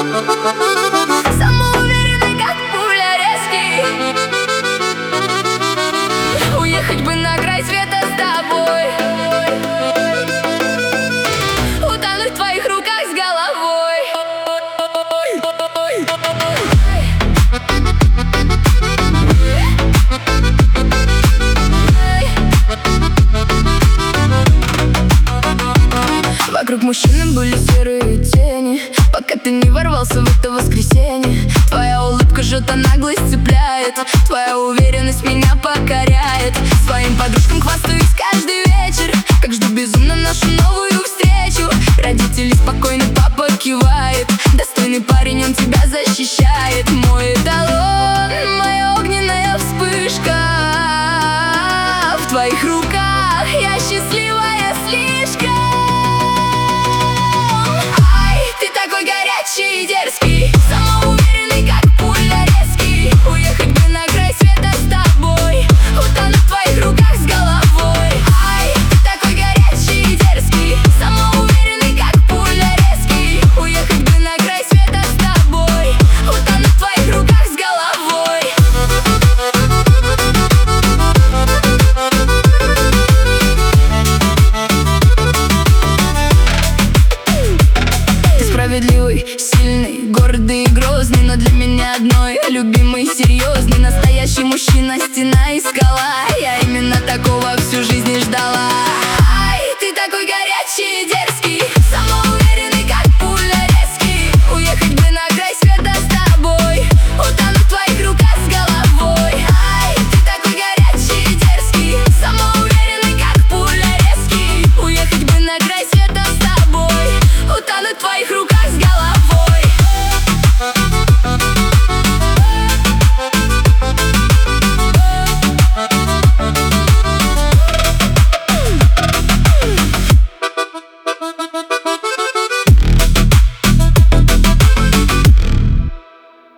Самоуверенный, как пуля, резкий. Уехать бы на край света с тобой, утонуть в твоих руках с головой. Вокруг мужчины были серые тени, пока ты не ворвался в это воскресенье. Твоя улыбка жжет, а наглость цепляет, твоя уверенность меня покоряет. Своим подружкам хвастаюсь каждый вечер, как жду безумно нашу новую встречу. Родители спокойны, папа кивает, достойный парень, он тебя защищает. Мой эталон, моя огненная вспышка. В твоих руках я счастливая слишком. Горячий и дерзкий, самоуверенный, как пуля, резкий. Уехать бы на край света с тобой, утонуть в твоих руках с головой. Ай, ты такой горячий и дерзкий, самоуверенный, как пуля, резкий. Уехать бы на край света с тобой, утонуть в твоих руках с головой. Ты справедливый, сильный, гордый и грозный, но для меня одной любимый, серьезный, настоящий мужчина, стена и скала.